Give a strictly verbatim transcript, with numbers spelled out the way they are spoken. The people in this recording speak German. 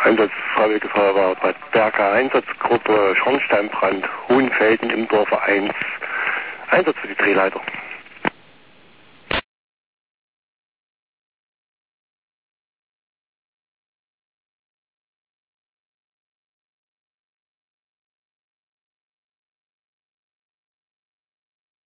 Einsatz Freiwillige Feuerwehr Bad Berka, Einsatzgruppe Schornsteinbrand, Hohenfelden im Dorfe eins. Einsatz für die Drehleitung.